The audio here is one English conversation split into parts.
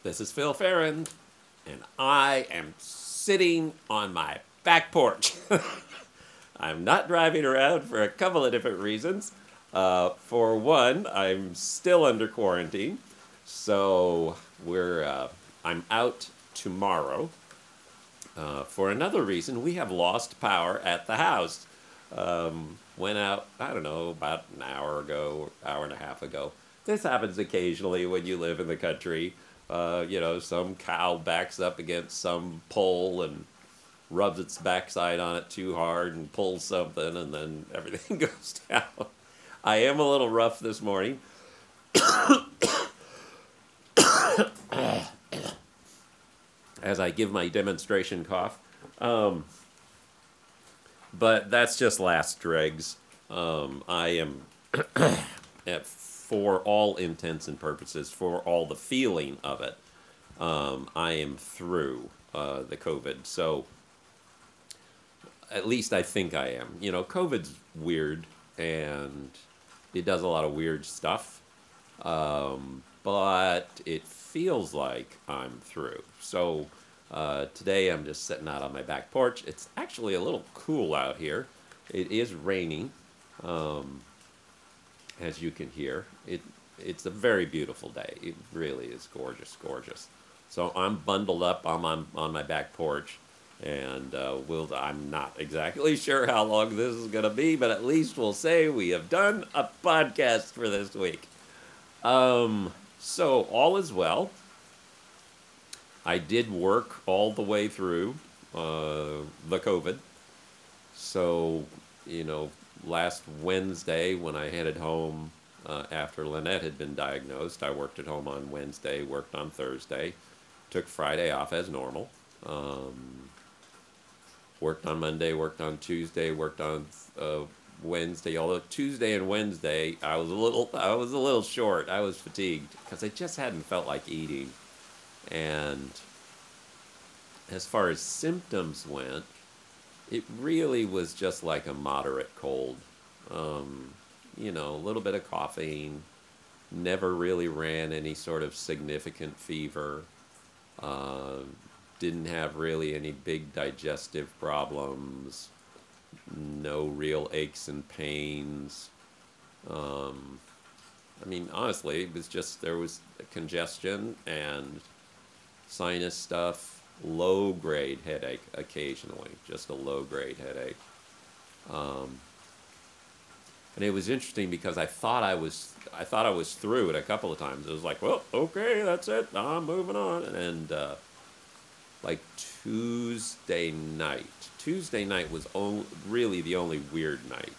This is Phil Farron, and I am sitting on my back porch. I'm not driving around for a couple of different reasons. For one, I'm still under quarantine, so I'm out tomorrow. For another reason, we have lost power at the house. Went out, I don't know, about an hour ago, hour and a half ago. This happens occasionally when you live in the country. Some cow backs up against some pole and rubs its backside on it too hard and pulls something, and then everything goes down. I am a little rough this morning. As I give my demonstration cough. But that's just last dregs. I am, for all intents and purposes, for all the feeling of it, I am through the COVID. So at least I think I am. COVID's weird and it does a lot of weird stuff. But it feels like I'm through. So today I'm just sitting out on my back porch. It's actually a little cool out here. It is raining, as you can hear. It's a very beautiful day. It really is gorgeous, gorgeous. So I'm bundled up on my back porch, and I'm not exactly sure how long this is going to be, but at least we'll say we have done a podcast for this week. So all is well. I did work all the way through the COVID. So, last Wednesday when I headed home after Lynette had been diagnosed, I worked at home on Wednesday, worked on Thursday, took Friday off as normal. Worked on Monday, worked on Tuesday, worked on Wednesday. Although Tuesday and Wednesday, I was a little short. I was fatigued because I just hadn't felt like eating. And as far as symptoms went, it really was just like a moderate cold. A little bit of coughing. Never really ran any sort of significant fever. Didn't have really any big digestive problems. No real aches and pains. Honestly, it was just there was congestion and sinus stuff, low-grade headache occasionally, just a low-grade headache. And it was interesting because I thought I was through it a couple of times. It was like, well, okay, that's it. I'm moving on. And like Tuesday night was really the only weird night.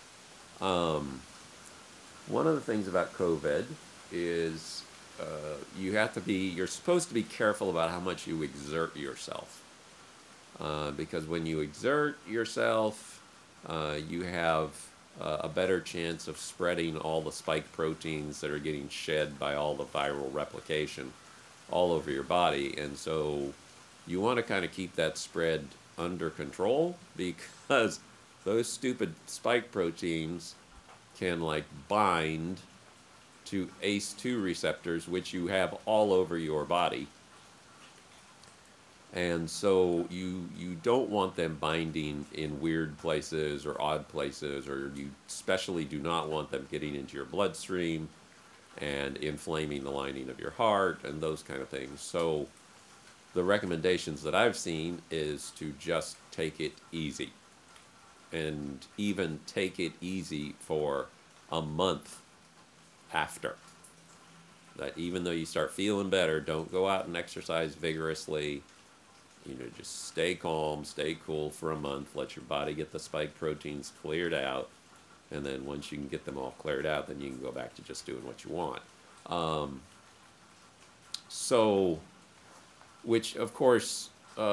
One of the things about COVID is you're supposed to be careful about how much you exert yourself. Because when you exert yourself, you have a better chance of spreading all the spike proteins that are getting shed by all the viral replication all over your body. And so you want to kind of keep that spread under control because those stupid spike proteins can bind to ACE2 receptors, which you have all over your body. And so you don't want them binding in weird places or odd places, or you especially do not want them getting into your bloodstream and inflaming the lining of your heart and those kind of things. So the recommendations that I've seen is to just take it easy, and even take it easy for a month after. That even though you start feeling better, don't go out and exercise vigorously. Just stay calm, stay cool for a month, let your body get the spike proteins cleared out, and then once you can get them all cleared out, then you can go back to just doing what you want. Which of course,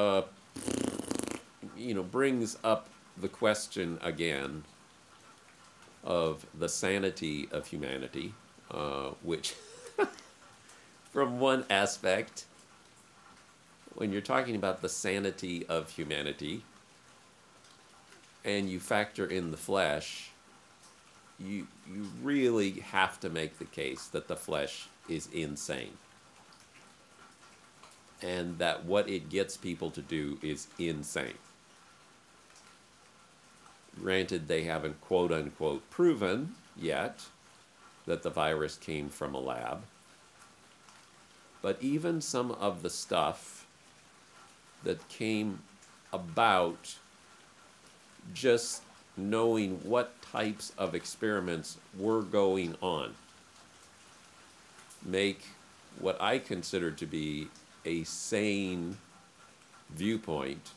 brings up the question again of the sanity of humanity, which, from one aspect, when you're talking about the sanity of humanity and you factor in the flesh, you really have to make the case that the flesh is insane. and that what it gets people to do is insane. Granted, they haven't quote unquote proven yet that the virus came from a lab, but even some of the stuff that came about just knowing what types of experiments were going on make what I consider to be a sane viewpoint,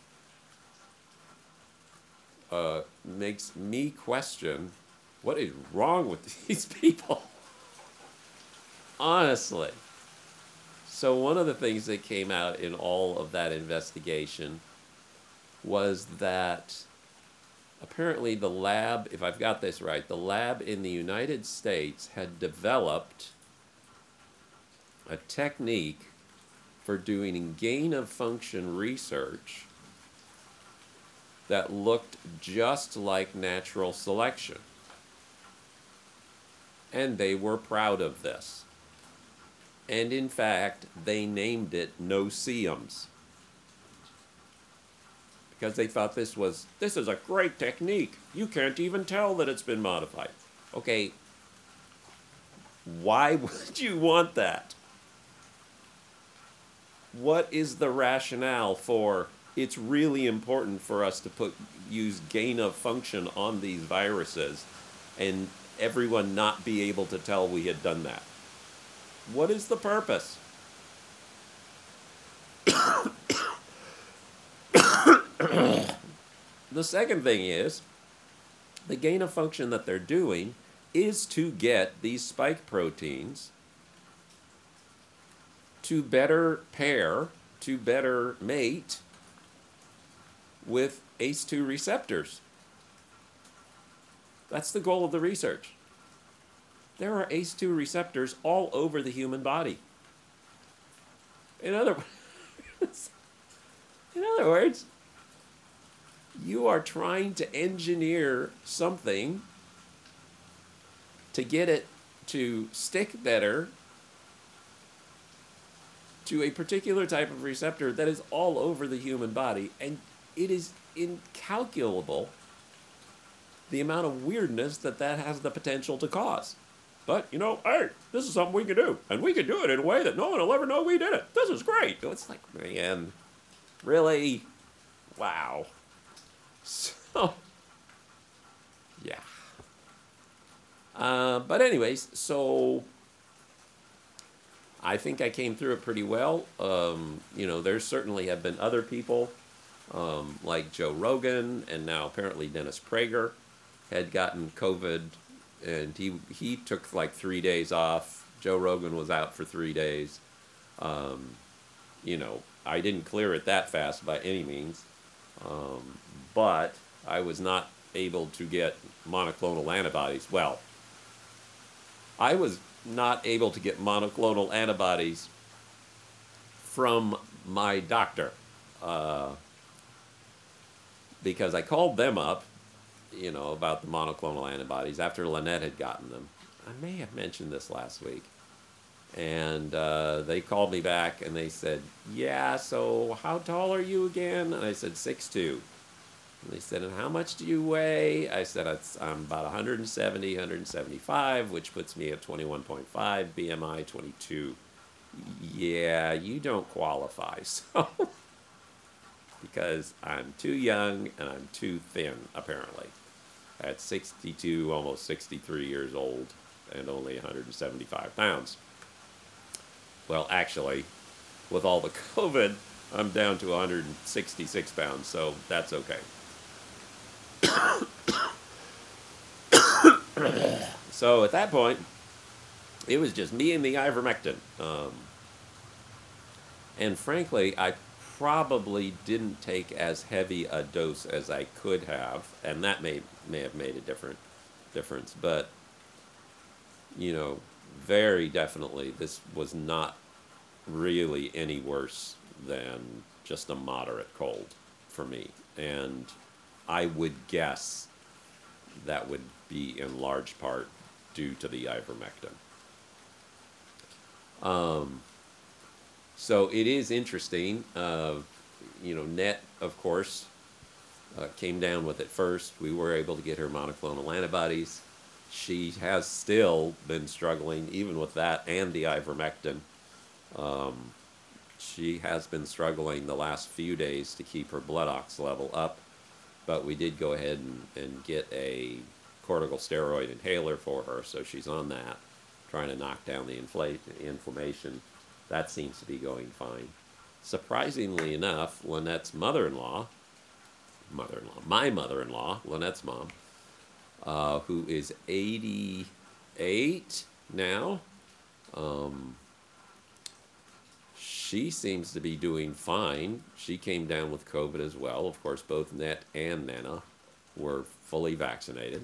makes me question what is wrong with these people. Honestly. So one of the things that came out in all of that investigation was that apparently the lab, if I've got this right, the lab in the United States had developed a technique for doing gain-of-function research that looked just like natural selection. And they were proud of this. And in fact, they named it no-see-ums. Because they thought this is a great technique. You can't even tell that it's been modified. Okay, why would you want that? What is the rationale for it's really important for us to use gain of function on these viruses and everyone not be able to tell we had done that? What is the purpose? The second thing is, the gain of function that they're doing is to get these spike proteins to better pair, to better mate with ACE2 receptors. That's the goal of the research. There are ACE2 receptors all over the human body. In other words, you are trying to engineer something to get it to stick better to a particular type of receptor that is all over the human body, and it is incalculable the amount of weirdness that has the potential to cause. But, hey, this is something we can do, and we can do it in a way that no one will ever know we did it. This is great. It's like, man, really? Wow. So, yeah. But anyways, so I think I came through it pretty well. There certainly have been other people, like Joe Rogan, and now apparently Dennis Prager had gotten COVID, and he took like 3 days off. Joe Rogan was out for 3 days. I didn't clear it that fast by any means, but I was not able to get monoclonal antibodies. Well, I was not able to get monoclonal antibodies from my doctor, because I called them up, about the monoclonal antibodies after Lynette had gotten them. I may have mentioned this last week. And they called me back and they said, yeah, so how tall are you again? And I said, 6'2". And they said, and how much do you weigh? I said, I'm about 170, 175, which puts me at 21.5, BMI 22. Yeah, you don't qualify, so because I'm too young and I'm too thin, apparently. At 62, almost 63 years old, and only 175 pounds. Well, actually, with all the COVID, I'm down to 166 pounds, so that's okay. So at that point, it was just me and the ivermectin. And frankly, I probably didn't take as heavy a dose as I could have, and that may have made a difference. But, very definitely, this was not really any worse than just a moderate cold for me. And I would guess that would be in large part due to the ivermectin. So it is interesting. Net, of course, came down with it first. We were able to get her monoclonal antibodies. She has still been struggling, even with that and the ivermectin. She has been struggling the last few days to keep her blood ox level up, but we did go ahead and get a corticosteroid inhaler for her, so she's on that, trying to knock down the inflammation. That seems to be going fine. Surprisingly enough, Lynette's my mother-in-law, Lynette's mom, who is 88 now, she seems to be doing fine. She came down with COVID as well. Of course, both Net and Nana were fully vaccinated.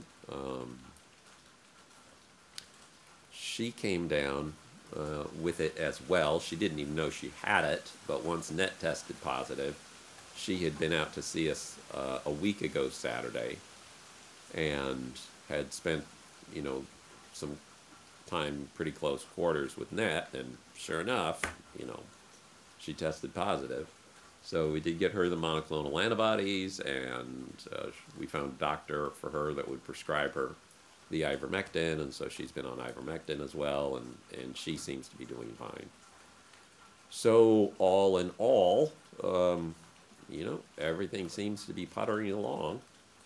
She came down with it as well. She didn't even know she had it, but once Net tested positive, she had been out to see us a week ago Saturday and had spent, some time pretty close quarters with Net, and sure enough, she tested positive. So we did get her the monoclonal antibodies, and we found a doctor for her that would prescribe her the ivermectin, and so she's been on ivermectin as well, and she seems to be doing fine. So all in all, everything seems to be puttering along.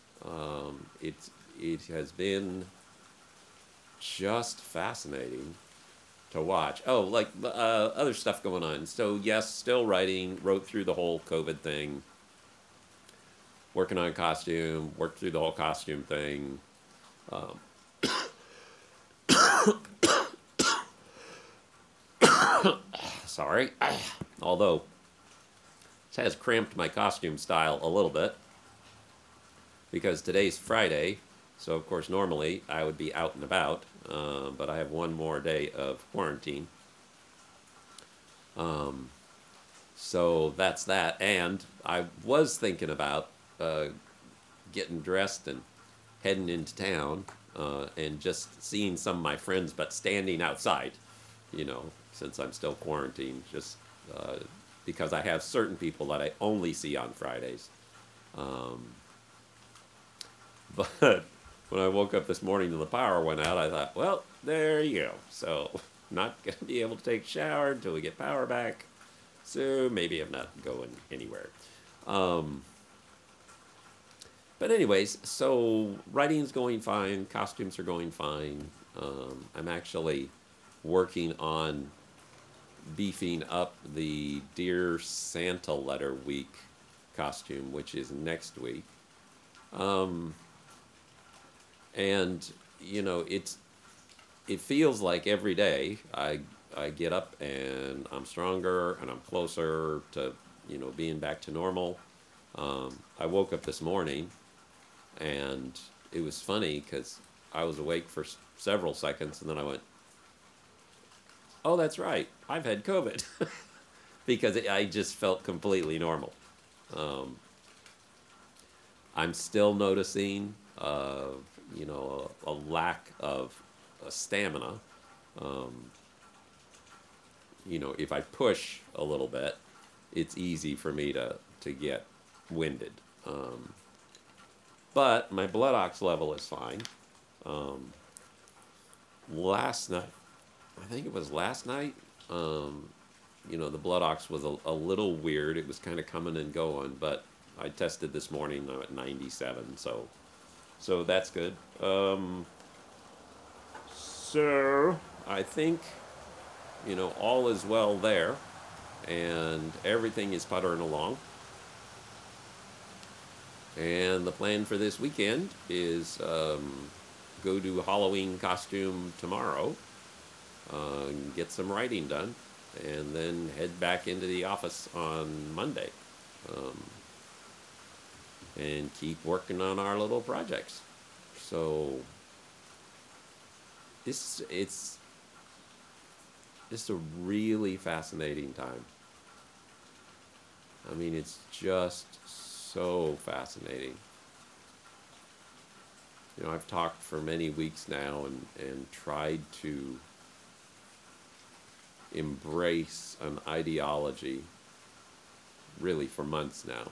It has been just fascinating to watch. Oh, like other stuff going on. So yes, still wrote through the whole COVID thing, working on costume, worked through the whole costume thing. Sorry. Although it has cramped my costume style a little bit because today's Friday, so of course normally I would be out and about, but I have one more day of quarantine. So that's that, and I was thinking about getting dressed and heading into town and just seeing some of my friends, but standing outside, since I'm still quarantined, just because I have certain people that I only see on Fridays. But when I woke up this morning and the power went out, I thought, well, there you go. So not going to be able to take a shower until we get power back. So maybe I'm not going anywhere. But anyways, so writing's going fine. Costumes are going fine. I'm actually working on beefing up the Dear Santa Letter Week costume, which is next week. And it feels like every day I get up and I'm stronger and I'm closer to being back to normal. I woke up this morning and it was funny because I was awake for several seconds and then I went, oh, that's right, I've had COVID. Because I just felt completely normal. I'm still noticing a lack of stamina. If I push a little bit, it's easy for me to get winded. But my blood ox level is fine. Last night, I think it was last night, the blood ox was a little weird. It was kind of coming and going, but I tested this morning, I'm at 97, so that's good. So I think, all is well there, and everything is puttering along. And the plan for this weekend is go do Halloween costume tomorrow, get some writing done, and then head back into the office on Monday. And keep working on our little projects. So it's a really fascinating time. I mean, it's just so fascinating. I've talked for many weeks now and tried to embrace an ideology, really for months now,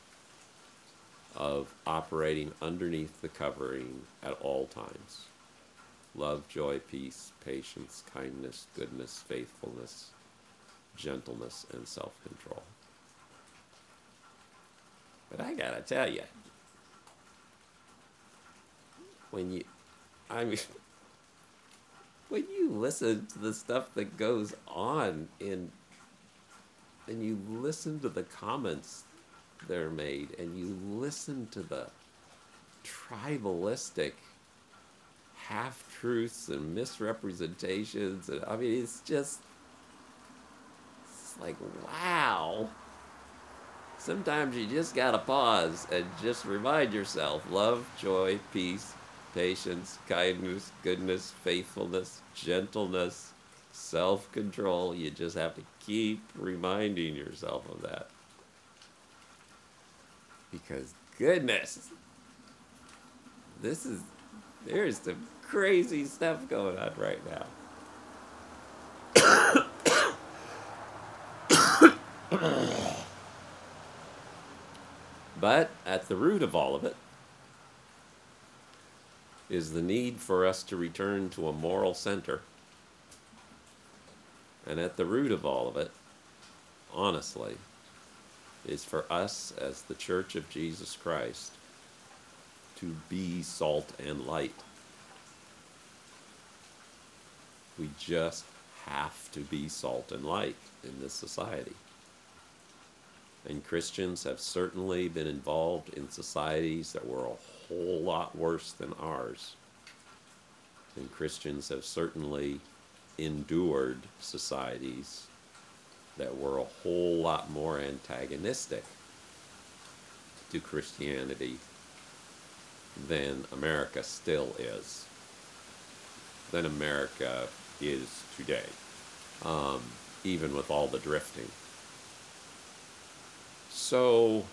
of operating underneath the covering at all times. Love, joy, peace, patience, kindness, goodness, faithfulness, gentleness, and self-control. But I gotta tell you, when you, I mean, when you listen to the stuff that goes on and you listen to the comments that are made, and you listen to the tribalistic half-truths and misrepresentations, and I mean, it's like, wow. Sometimes you just gotta pause and just remind yourself: love, joy, peace, patience, kindness, goodness, faithfulness, gentleness, self-control. You just have to keep reminding yourself of that. Because goodness, there's some crazy stuff going on right now. But at the root of all of it is the need for us to return to a moral center. And at the root of all of it, honestly, is for us as the Church of Jesus Christ to be salt and light. We just have to be salt and light in this society. And Christians have certainly been involved in societies that were a whole lot worse than ours. And Christians have certainly endured societies that were a whole lot more antagonistic to Christianity than America still is, than America is today, even with all the drifting. So,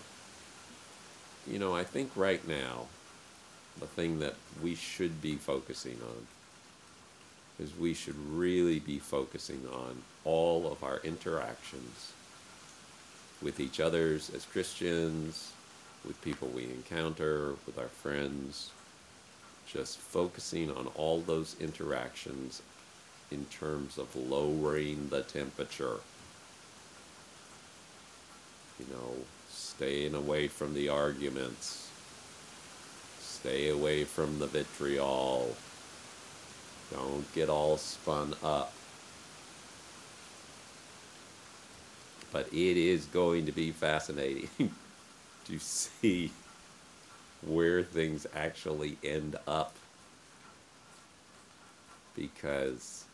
I think right now, the thing that we should be focusing on is we should really be focusing on all of our interactions with each other as Christians, with people we encounter, with our friends, just focusing on all those interactions in terms of lowering the temperature. Staying away from the arguments, stay away from the vitriol, don't get all spun up. But it is going to be fascinating to see where things actually end up, because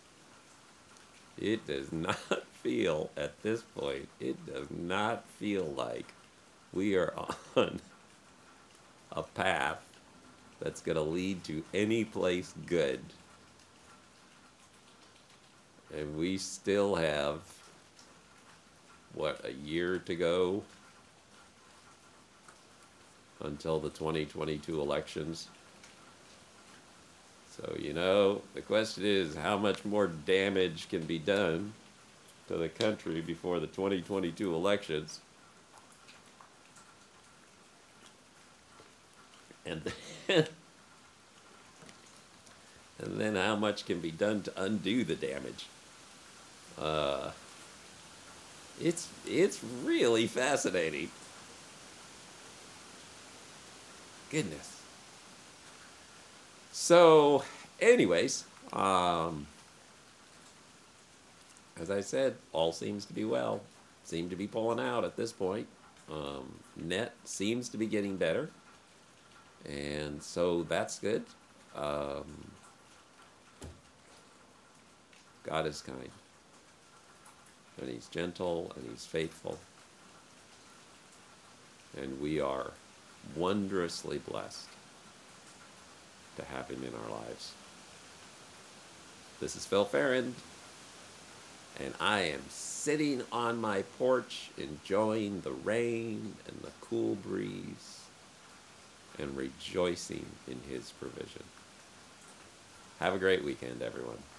it does not feel, at this point, it does not feel like we are on a path that's going to lead to any place good. And we still have, a year to go until the 2022 elections. So, the question is, how much more damage can be done to the country before the 2022 elections? And then how much can be done to undo the damage? It's really fascinating. Goodness. So, anyways, as I said, all seems to be well. Seem to be pulling out at this point. Net seems to be getting better. And so that's good. God is kind. And He's gentle and He's faithful. And we are wondrously blessed to have Him in our lives. This is Phil Farron, and I am sitting on my porch enjoying the rain and the cool breeze and rejoicing in His provision. Have a great weekend, everyone.